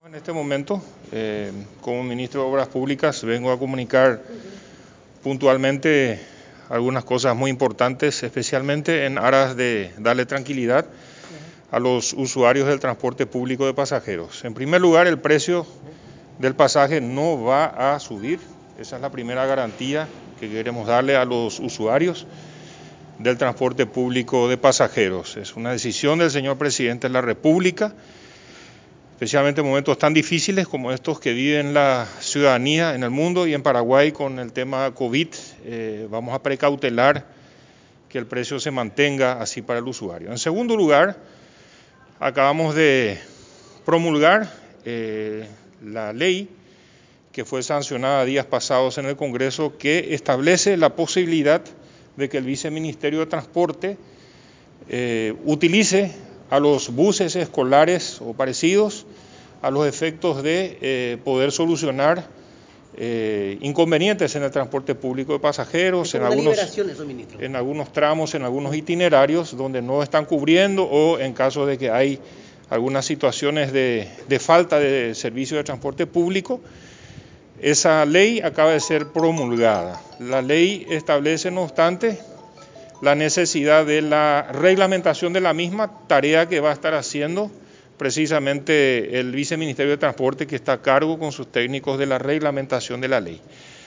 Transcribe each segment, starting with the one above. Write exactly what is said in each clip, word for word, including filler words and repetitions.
En este momento, eh, como ministro de Obras Públicas, vengo a comunicar puntualmente algunas cosas muy importantes, especialmente en aras de darle tranquilidad a los usuarios del transporte público de pasajeros. En primer lugar, el precio del pasaje no va a subir. Esa es la primera garantía que queremos darle a los usuarios del transporte público de pasajeros. Es una decisión del señor presidente de la República, especialmente en momentos tan difíciles como estos que vive la ciudadanía en el mundo y en Paraguay con el tema COVID. Eh, vamos a precautelar que el precio se mantenga así para el usuario. En segundo lugar, acabamos de promulgar eh, la ley que fue sancionada días pasados en el Congreso, que establece la posibilidad de que el Viceministerio de Transporte eh, utilice a los buses escolares o parecidos a los efectos de eh, poder solucionar eh, inconvenientes en el transporte público de pasajeros, en algunos, eso, en algunos tramos, en algunos itinerarios donde no están cubriendo, o en caso de que hay algunas situaciones de, de falta de servicio de transporte público. Esa ley acaba de ser promulgada. La ley establece, no obstante, la necesidad de la reglamentación de la misma, tarea que va a estar haciendo precisamente el Viceministerio de Transporte, que está a cargo con sus técnicos de la reglamentación de la ley.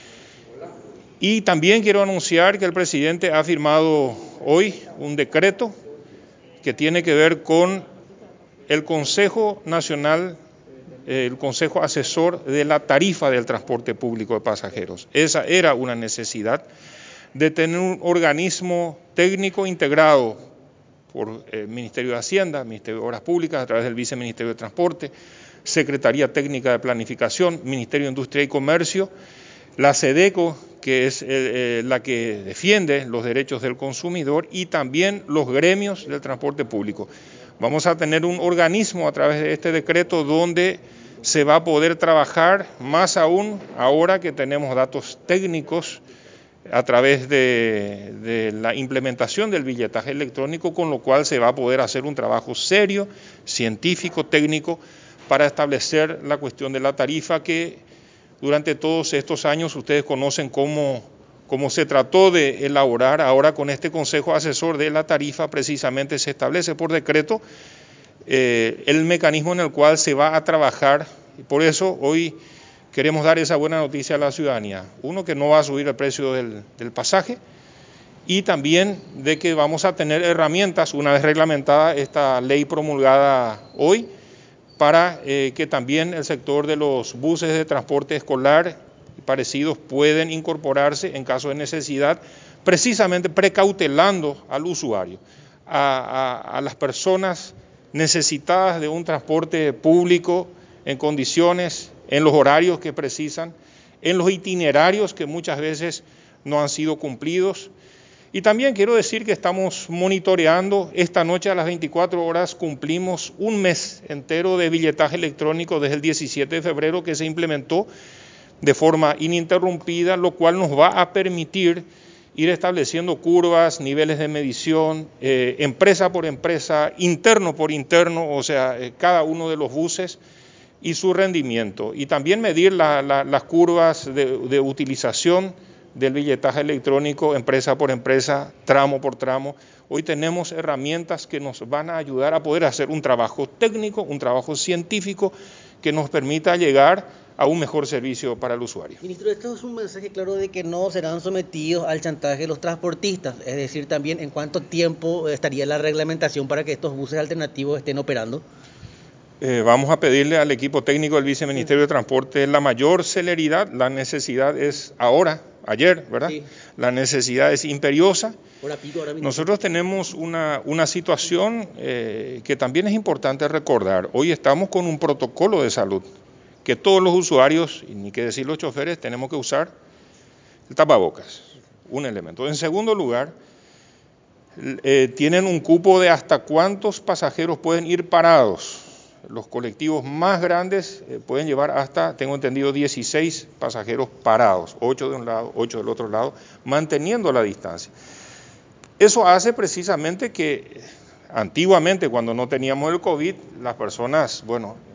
Y también quiero anunciar que el presidente ha firmado hoy un decreto que tiene que ver con el Consejo Nacional, el Consejo Asesor de la Tarifa del Transporte Público de Pasajeros. Esa era una necesidad de tener un organismo técnico integrado por el Ministerio de Hacienda, Ministerio de Obras Públicas, a través del Viceministerio de Transporte, Secretaría Técnica de Planificación, Ministerio de Industria y Comercio, la SEDECO, que es eh, la que defiende los derechos del consumidor, y también los gremios del transporte público. Vamos a tener un organismo a través de este decreto donde se va a poder trabajar, más aún ahora que tenemos datos técnicos a través de, de la implementación del billetaje electrónico, con lo cual se va a poder hacer un trabajo serio, científico, técnico, para establecer la cuestión de la tarifa, que durante todos estos años ustedes conocen cómo, cómo se trató de elaborar. Ahora, con este Consejo Asesor de la Tarifa, precisamente se establece por decreto eh, el mecanismo en el cual se va a trabajar, y por eso hoy queremos dar esa buena noticia a la ciudadanía. Uno, que no va a subir el precio del, del pasaje, y también de que vamos a tener herramientas, una vez reglamentada esta ley promulgada hoy, para eh, que también el sector de los buses de transporte escolar y parecidos pueden incorporarse en caso de necesidad, precisamente precautelando al usuario, a, a, a las personas necesitadas de un transporte público en condiciones, en los horarios que precisan, en los itinerarios que muchas veces no han sido cumplidos. Y también quiero decir que estamos monitoreando. Esta noche a las veinticuatro horas cumplimos un mes entero de billetaje electrónico desde el diecisiete de febrero, que se implementó de forma ininterrumpida, lo cual nos va a permitir ir estableciendo curvas, niveles de medición, eh, empresa por empresa, interno por interno, o sea, eh, cada uno de los buses y su rendimiento, y también medir la, la, las curvas de, de utilización del billetaje electrónico, empresa por empresa, tramo por tramo. Hoy tenemos herramientas que nos van a ayudar a poder hacer un trabajo técnico, un trabajo científico, que nos permita llegar a un mejor servicio para el usuario. Ministro, esto es un mensaje claro de que no serán sometidos al chantaje de los transportistas, es decir, también en cuánto tiempo estaría la reglamentación para que estos buses alternativos estén operando. Eh, vamos a pedirle al equipo técnico del Viceministerio sí. de Transporte la mayor celeridad. La necesidad es ahora, ayer, ¿verdad? Sí. La necesidad es imperiosa. Ahora pico, ahora Nosotros tenemos una, una situación eh, que también es importante recordar. Hoy estamos con un protocolo de salud, que todos los usuarios, y ni que decir los choferes, tenemos que usar el tapabocas, un elemento. En segundo lugar, eh, tienen un cupo de hasta cuántos pasajeros pueden ir parados. Los colectivos más grandes eh, pueden llevar hasta, tengo entendido, dieciséis pasajeros parados, ocho de un lado, ocho del otro lado, manteniendo la distancia. Eso hace precisamente que antiguamente, cuando no teníamos el COVID, las personas, bueno,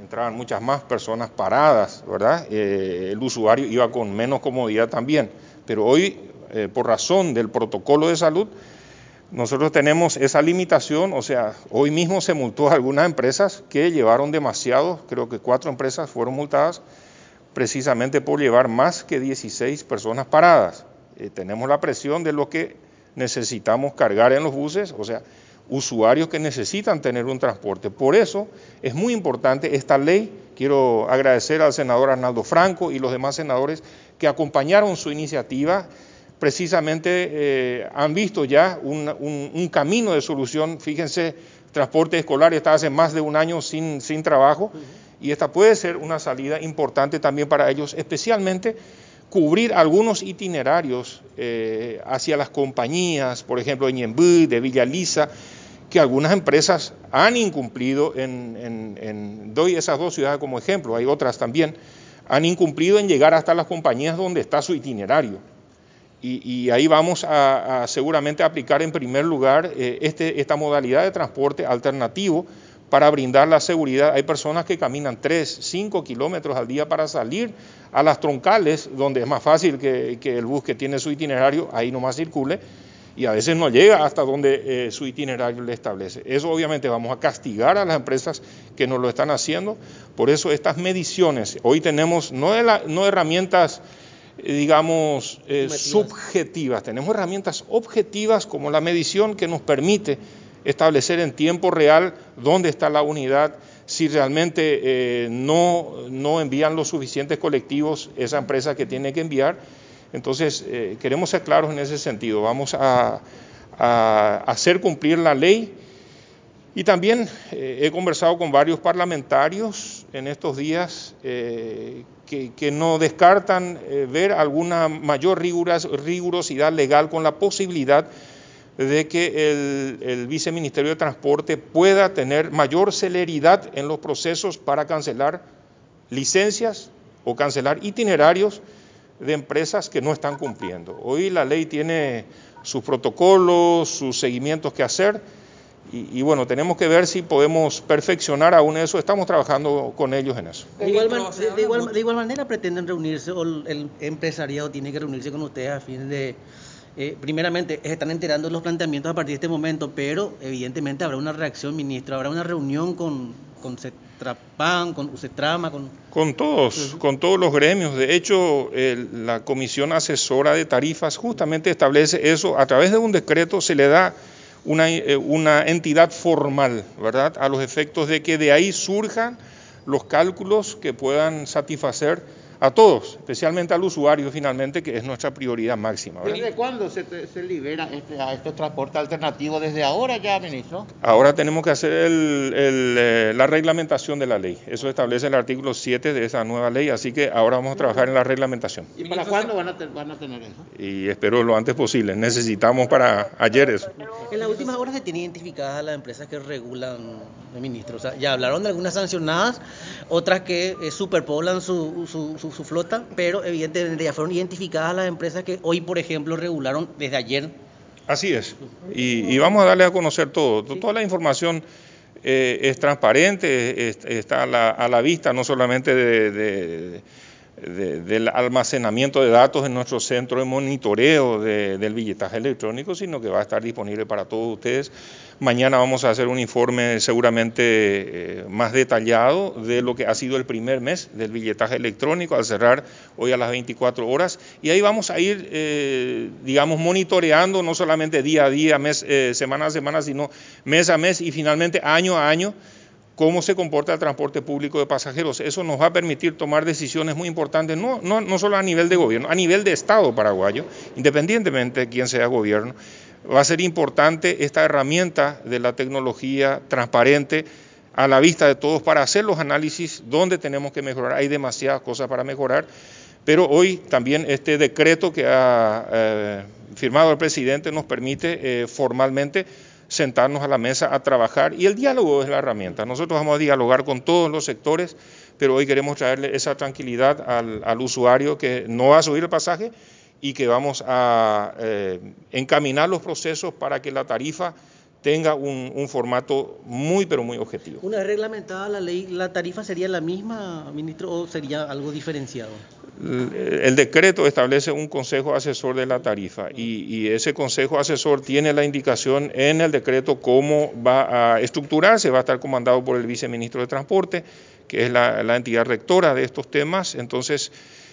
entraban muchas más personas paradas, ¿verdad? Eh, el usuario iba con menos comodidad también, pero hoy, eh, por razón del protocolo de salud, nosotros tenemos esa limitación, o sea, hoy mismo se multó a algunas empresas que llevaron demasiados, creo que cuatro empresas fueron multadas precisamente por llevar más que dieciséis personas paradas. Eh, tenemos la presión de lo que necesitamos cargar en los buses, o sea, usuarios que necesitan tener un transporte. Por eso es muy importante esta ley. Quiero agradecer al senador Arnaldo Franco y los demás senadores que acompañaron su iniciativa. Precisamente eh, han visto ya un, un, un camino de solución. Fíjense, transporte escolar está hace más de un año sin, sin trabajo y esta puede ser una salida importante también para ellos, especialmente cubrir algunos itinerarios eh, hacia las compañías, por ejemplo, de Ñemby, de Villa Lisa, que algunas empresas han incumplido, en, en, en, doy esas dos ciudades como ejemplo, hay otras también, han incumplido en llegar hasta las compañías donde está su itinerario. Y, y ahí vamos a, a seguramente aplicar en primer lugar eh, este, esta modalidad de transporte alternativo para brindar la seguridad. Hay personas que caminan tres, cinco kilómetros al día para salir a las troncales, donde es más fácil que, que el bus que tiene su itinerario ahí nomás circule, y a veces no llega hasta donde eh, su itinerario le establece. Eso obviamente vamos a castigar a las empresas que no lo están haciendo. Por eso estas mediciones, hoy tenemos no, de la, no herramientas, eh, digamos, eh, subjetivas, tenemos herramientas objetivas como la medición que nos permite establecer en tiempo real dónde está la unidad, si realmente eh, no, no envían los suficientes colectivos esa empresa que tiene que enviar. Entonces, eh, queremos ser claros en ese sentido, vamos a, a hacer cumplir la ley. Y también eh, he conversado con varios parlamentarios en estos días eh, que, que no descartan eh, ver alguna mayor riguros, rigurosidad legal con la posibilidad de que el, el Viceministerio de Transporte pueda tener mayor celeridad en los procesos para cancelar licencias o cancelar itinerarios de empresas que no están cumpliendo. Hoy la ley tiene sus protocolos, sus seguimientos que hacer y, y bueno, tenemos que ver si podemos perfeccionar aún eso. Estamos trabajando con ellos en eso. De igual, man, de, de, igual, de igual manera pretenden reunirse o el, el empresariado tiene que reunirse con ustedes a fin de... Eh, primeramente, están enterando de los planteamientos a partir de este momento, pero evidentemente habrá una reacción, ministro, habrá una reunión con, con CETRAPAN, con UCETRAMA, con... Con todos, uh-huh. con todos los gremios. De hecho, el, la Comisión Asesora de Tarifas justamente establece eso. A través de un decreto se le da una, eh, una entidad formal, ¿verdad?, a los efectos de que de ahí surjan los cálculos que puedan satisfacer a todos, especialmente al usuario finalmente, que es nuestra prioridad máxima, ¿verdad? ¿Desde cuándo se, te, se libera este, a estos transportes alternativos? ¿Desde ahora ya, ministro? Ahora tenemos que hacer el, el, eh, la reglamentación de la ley. Eso establece el artículo siete de esa nueva ley, así que ahora vamos a trabajar en la reglamentación. ¿Y para cuándo van a, te, van a tener eso? Y espero lo antes posible. Necesitamos para ayer eso. En las últimas horas se tiene identificadas las empresas que regulan, ministro. O sea, ya hablaron de algunas sancionadas, otras que eh, superpoblan su, su, su su flota, pero evidentemente ya fueron identificadas las empresas que hoy, por ejemplo, regularon desde ayer. Así es, y, y vamos a darle a conocer todo, sí. Toda la información eh, es transparente, es, está a la, a la vista, no solamente de, de, de, del almacenamiento de datos en nuestro centro de monitoreo de, del billetaje electrónico, sino que va a estar disponible para todos ustedes. Mañana vamos a hacer un informe seguramente eh, más detallado de lo que ha sido el primer mes del billetaje electrónico al cerrar hoy a las veinticuatro horas, y ahí vamos a ir, eh, digamos, monitoreando no solamente día a día, mes, eh, semana a semana, sino mes a mes y finalmente año a año cómo se comporta el transporte público de pasajeros. Eso nos va a permitir tomar decisiones muy importantes, no, no, no solo a nivel de gobierno, a nivel de Estado paraguayo, independientemente de quién sea gobierno. Va a ser importante esta herramienta de la tecnología transparente a la vista de todos para hacer los análisis donde tenemos que mejorar. Hay demasiadas cosas para mejorar, pero hoy también este decreto que ha eh, firmado el presidente nos permite eh, formalmente sentarnos a la mesa a trabajar, y el diálogo es la herramienta. Nosotros vamos a dialogar con todos los sectores, pero hoy queremos traerle esa tranquilidad al, al usuario que no va a subir el pasaje y que vamos a eh, encaminar los procesos para que la tarifa tenga un, un formato muy, pero muy objetivo. Una vez reglamentada la ley, ¿la tarifa sería la misma, ministro, o sería algo diferenciado? El decreto establece un consejo asesor de la tarifa y, y ese consejo asesor tiene la indicación en el decreto cómo va a estructurarse, va a estar comandado por el viceministro de Transporte, que es la, la entidad rectora de estos temas. Entonces,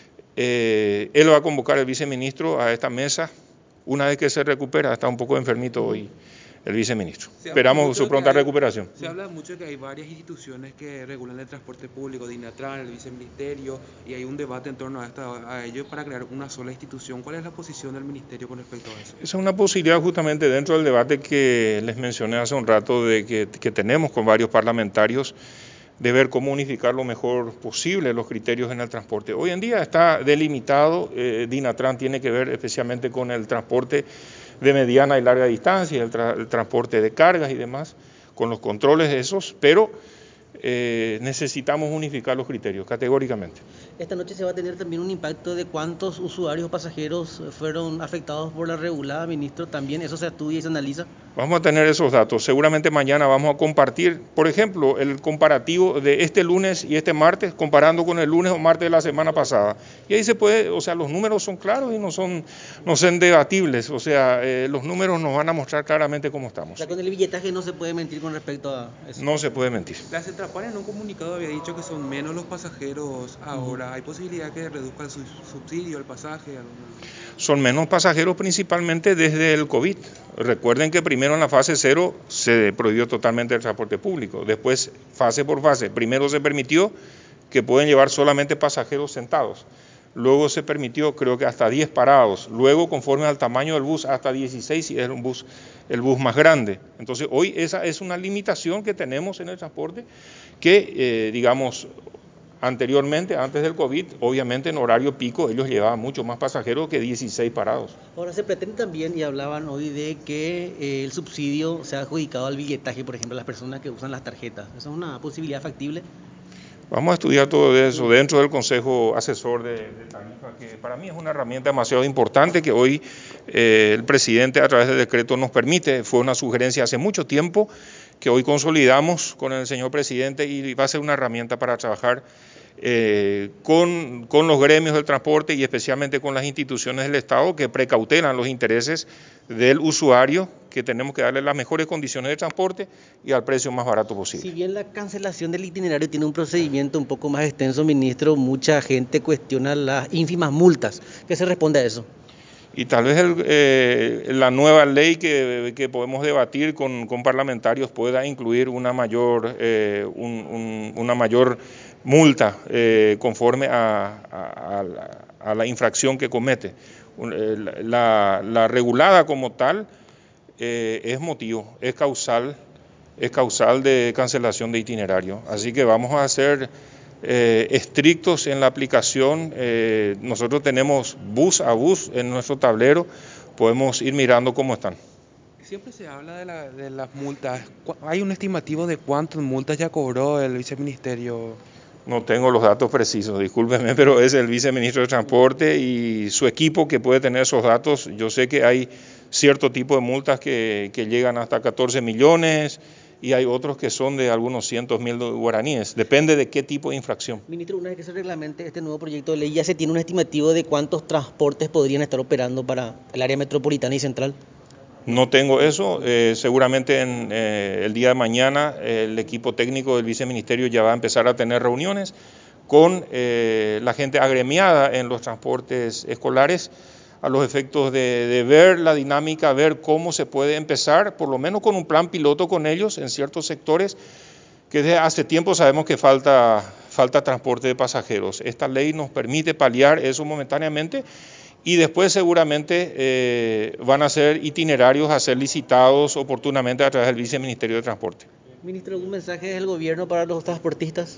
eh, él va a convocar al viceministro a esta mesa una vez que se recupera. Está un poco enfermito hoy el viceministro. Esperamos su pronta hay, recuperación. Se habla mucho de que hay varias instituciones que regulan el transporte público, DINATRAN, el viceministerio, y hay un debate en torno a, esta, a ello para crear una sola institución. ¿Cuál es la posición del ministerio con respecto a eso? Esa es una posibilidad justamente dentro del debate que les mencioné hace un rato de que, que tenemos con varios parlamentarios, de ver cómo unificar lo mejor posible los criterios en el transporte. Hoy en día está delimitado, eh, DINATRAN tiene que ver especialmente con el transporte de mediana y larga distancia, el, tra el transporte de cargas y demás, con los controles de esos, pero eh, necesitamos unificar los criterios categóricamente. Esta noche se va a tener también un impacto de cuántos usuarios o pasajeros fueron afectados por la regulada, ministro. ¿También eso se estudia y se analiza? Vamos a tener esos datos. Seguramente mañana vamos a compartir, por ejemplo, el comparativo de este lunes y este martes, comparando con el lunes o martes de la semana pasada. Y ahí se puede, o sea, los números son claros y no son, no son debatibles. O sea, eh, los números nos van a mostrar claramente cómo estamos. O sea, con el billetaje no se puede mentir con respecto a eso. No se puede mentir. La Cetrapan en un comunicado había dicho que son menos los pasajeros ahora. Uh-huh. ¿Hay posibilidad que reduzca el subsidio, el pasaje? ¿Alguna? Son menos pasajeros principalmente desde el COVID. Recuerden que primero en la fase cero se prohibió totalmente el transporte público. Después, fase por fase, primero se permitió que pueden llevar solamente pasajeros sentados. Luego se permitió, creo que hasta diez parados. Luego, conforme al tamaño del bus, hasta dieciséis si es un bus, el bus más grande. Entonces, hoy esa es una limitación que tenemos en el transporte que, eh, digamos, anteriormente, antes del COVID, obviamente en horario pico, ellos llevaban mucho más pasajeros que dieciséis parados. Ahora se pretende también, y hablaban hoy de que eh, el subsidio sea adjudicado al billetaje, por ejemplo, a las personas que usan las tarjetas. ¿Esa es una posibilidad factible? Vamos a estudiar todo eso dentro del Consejo Asesor de, de Tarifa, que para mí es una herramienta demasiado importante que hoy eh, el presidente a través del decreto nos permite. Fue una sugerencia hace mucho tiempo que hoy consolidamos con el señor presidente y va a ser una herramienta para trabajar eh, con, con los gremios del transporte y especialmente con las instituciones del Estado que precautelan los intereses del usuario, que tenemos que darle las mejores condiciones de transporte y al precio más barato posible. Si bien la cancelación del itinerario tiene un procedimiento un poco más extenso, ministro, mucha gente cuestiona las ínfimas multas. ¿Qué se responde a eso? Y tal vez el, eh, la nueva ley que, que podemos debatir con, con parlamentarios pueda incluir una mayor, eh, un, un, una mayor multa eh, conforme a, a, a, la, a la infracción que comete. La, la regulada como tal eh, es motivo, es causal, es causal de cancelación de itinerario. Así que vamos a hacer Eh, estrictos en la aplicación. Eh, nosotros tenemos bus a bus en nuestro tablero, podemos ir mirando cómo están. Siempre se habla de, la, de las multas. ¿Hay un estimativo de cuántas multas ya cobró el viceministerio? No tengo los datos precisos, discúlpeme, pero es el viceministro de Transporte y su equipo que puede tener esos datos. Yo sé que hay cierto tipo de multas que, que llegan hasta catorce millones, y hay otros que son de algunos cientos mil guaraníes, depende de qué tipo de infracción. Ministro, una vez que se reglamente este nuevo proyecto de ley, ¿ya se tiene un estimativo de cuántos transportes podrían estar operando para el área metropolitana y central? No tengo eso, eh, seguramente en eh, el día de mañana eh, el equipo técnico del viceministerio ya va a empezar a tener reuniones con eh, la gente agremiada en los transportes escolares, a los efectos de, de ver la dinámica, ver cómo se puede empezar, por lo menos con un plan piloto con ellos en ciertos sectores, que desde hace tiempo sabemos que falta, falta transporte de pasajeros. Esta ley nos permite paliar eso momentáneamente y después seguramente eh, van a ser itinerarios a ser licitados oportunamente a través del Viceministerio de Transporte. Ministro, ¿algún mensaje del gobierno para los transportistas?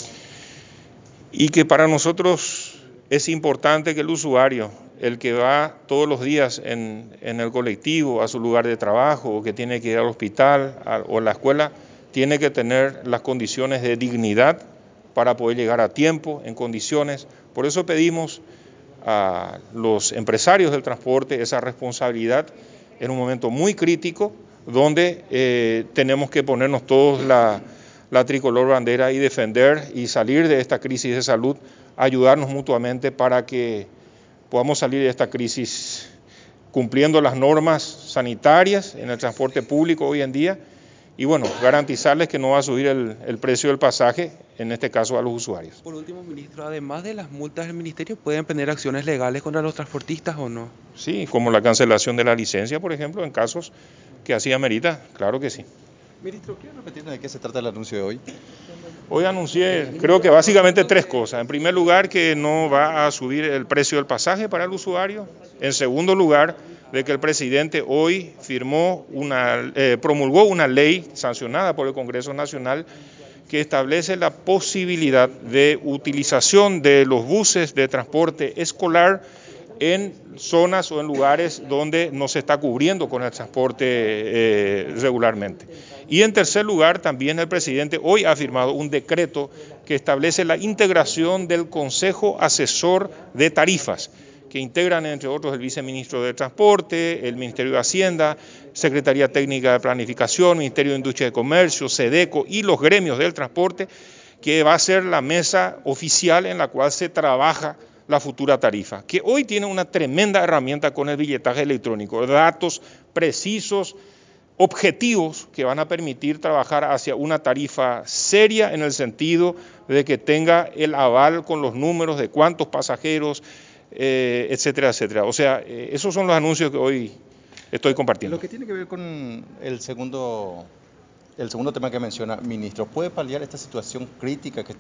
Y que para nosotros es importante que el usuario, el que va todos los días en, en el colectivo a su lugar de trabajo o que tiene que ir al hospital a, o a la escuela, tiene que tener las condiciones de dignidad para poder llegar a tiempo, en condiciones. Por eso pedimos a los empresarios del transporte esa responsabilidad en un momento muy crítico donde eh, tenemos que ponernos todos la, la tricolor bandera y defender y salir de esta crisis de salud, ayudarnos mutuamente para que podamos salir de esta crisis cumpliendo las normas sanitarias en el transporte público hoy en día y bueno, garantizarles que no va a subir el, el precio del pasaje, en este caso a los usuarios. Por último, ministro, además de las multas del ministerio, ¿pueden emprender acciones legales contra los transportistas o no? Sí, como la cancelación de la licencia, por ejemplo, en casos que así amerita, claro que sí. Ministro, ¿quiere repetirnos de qué se trata el anuncio de hoy? Hoy anuncié, creo que básicamente tres cosas. En primer lugar, que no va a subir el precio del pasaje para el usuario. En segundo lugar, de que el presidente hoy firmó una, eh, promulgó una ley sancionada por el Congreso Nacional que establece la posibilidad de utilización de los buses de transporte escolar en zonas o en lugares donde no se está cubriendo con el transporte eh, regularmente. Y en tercer lugar, también el presidente hoy ha firmado un decreto que establece la integración del Consejo Asesor de Tarifas, que integran entre otros el viceministro de Transporte, el Ministerio de Hacienda, Secretaría Técnica de Planificación, Ministerio de Industria y Comercio, SEDECO y los gremios del transporte, que va a ser la mesa oficial en la cual se trabaja la futura tarifa, que hoy tiene una tremenda herramienta con el billetaje electrónico, datos precisos, objetivos que van a permitir trabajar hacia una tarifa seria en el sentido de que tenga el aval con los números de cuántos pasajeros, eh, etcétera, etcétera. O sea, eh, esos son los anuncios que hoy estoy compartiendo. Lo que tiene que ver con el segundo, el segundo tema que menciona, ministro, ¿puede paliar esta situación crítica que